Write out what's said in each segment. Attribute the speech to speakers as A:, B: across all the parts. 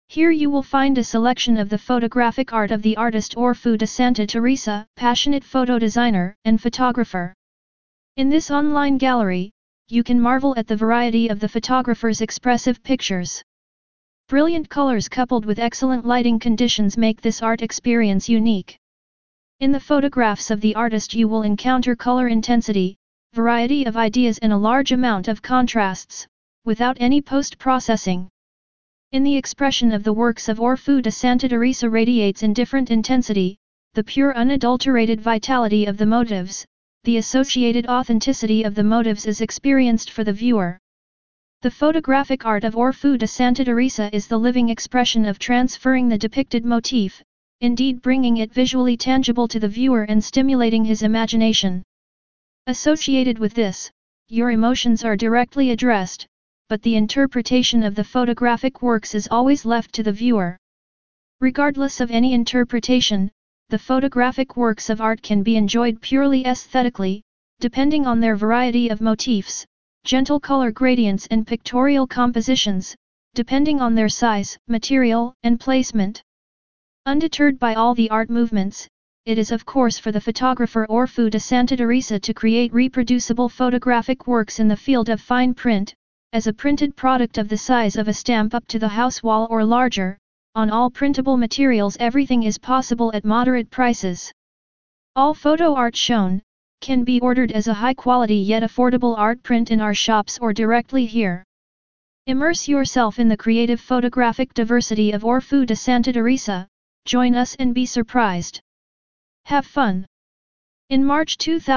A: Here you will find a selection of the photographic art of the artist Orfu de Santa Teresa, passionate photo designer and photographer. In this online gallery, you can marvel at the variety of the photographer's expressive pictures. Brilliant colors coupled with excellent lighting conditions make this art experience unique. In the photographs of the artist you will encounter color intensity, variety of ideas and a large amount of contrasts, without any post-processing. In the expression of the works of Orfu de Santa Teresa radiates in different intensity, the pure unadulterated vitality of the motives, the associated authenticity of the motives is experienced for the viewer. The photographic art of Orfu de Santa Teresa is the living expression of transferring the depicted motif, indeed bringing it visually tangible to the viewer and stimulating his imagination. Associated with this, your emotions are directly addressed, but the interpretation of the photographic works is always left to the viewer. Regardless of any interpretation, the photographic works of art can be enjoyed purely aesthetically, depending on their variety of motifs, gentle color gradients and pictorial compositions, depending on their size, material, and placement. Undeterred by all the art movements, it is of course for the photographer Orfu de Santa Teresa to create reproducible photographic works in the field of fine print, as a printed product of the size of a stamp up to the house wall or larger. On all printable materials everything is possible at moderate prices. All photo art shown can be ordered as a high-quality yet affordable art print in our shops or directly here. Immerse yourself in the creative photographic diversity of Orfu de Santa Teresa, join us and be surprised. Have fun! In March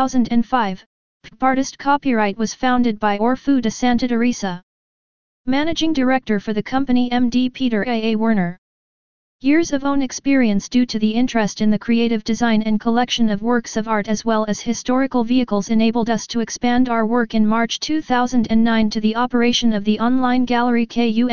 A: 2005, Artist Copyright was founded by Orfu de Santa Teresa. Managing Director for the company MD Peter A. Werner. Years of own experience due to the interest in the creative design and collection of works of art as well as historical vehicles enabled us to expand our work in March 2009 to the operation of the online gallery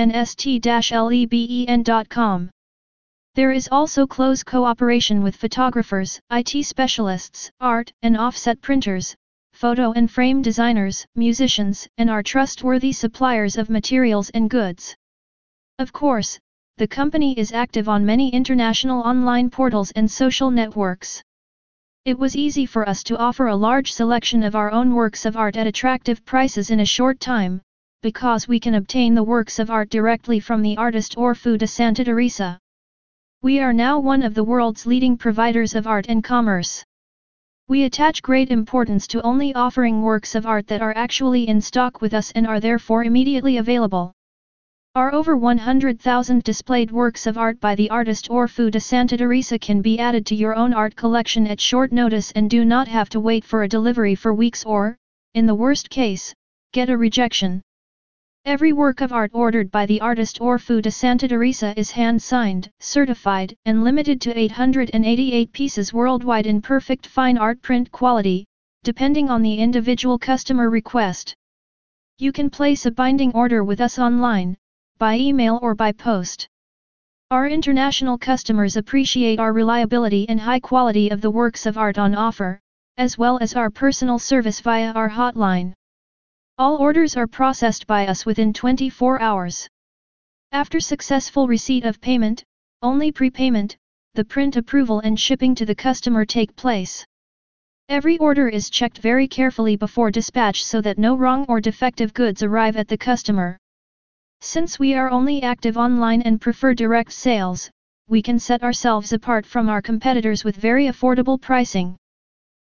A: kunst-leben.com. There is also close cooperation with photographers, IT specialists, art and offset printers, photo and frame designers, musicians, and our trustworthy suppliers of materials and goods. Of course, the company is active on many international online portals and social networks. It was easy for us to offer a large selection of our own works of art at attractive prices in a short time, because we can obtain the works of art directly from the artist Orfu de Santa Teresa. We are now one of the world's leading providers of art and commerce. We attach great importance to only offering works of art that are actually in stock with us and are therefore immediately available. Our over 100,000 displayed works of art by the artist Orfu de Santa Teresa can be added to your own art collection at short notice and do not have to wait for a delivery for weeks or, in the worst case, get a rejection. Every work of art ordered by the artist Orfu de Santa Teresa is hand-signed, certified, and limited to 888 pieces worldwide in perfect fine art print quality, depending on the individual customer request. You can place a binding order with us online, by email or by post. Our international customers appreciate our reliability and high quality of the works of art on offer, as well as our personal service via our hotline. All orders are processed by us within 24 hours. After successful receipt of payment, only prepayment, the print approval and shipping to the customer take place. Every order is checked very carefully before dispatch so that no wrong or defective goods arrive at the customer. Since we are only active online and prefer direct sales, we can set ourselves apart from our competitors with very affordable pricing.